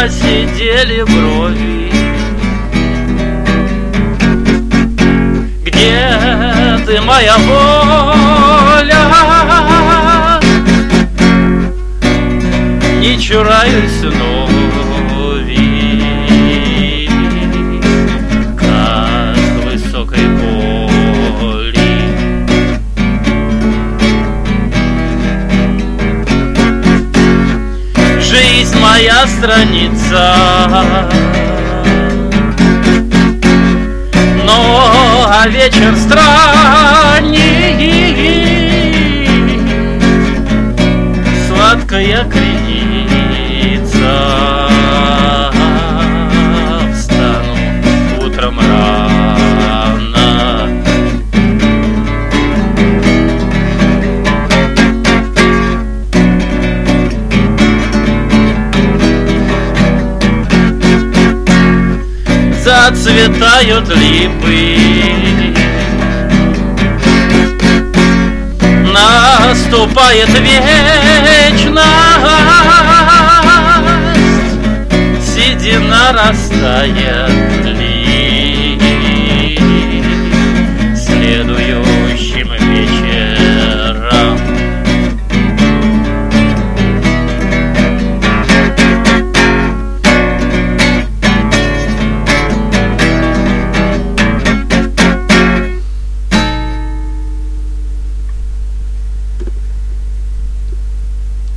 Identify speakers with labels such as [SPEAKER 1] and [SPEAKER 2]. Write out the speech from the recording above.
[SPEAKER 1] посидели брови. Где ты, моя воля? Не чураюсь нови, как высокой боли. Жизнь моя страница, но вечер странник, сладкая креница. Встану утром рано, зацветают липы, наступает вечность, седина растает.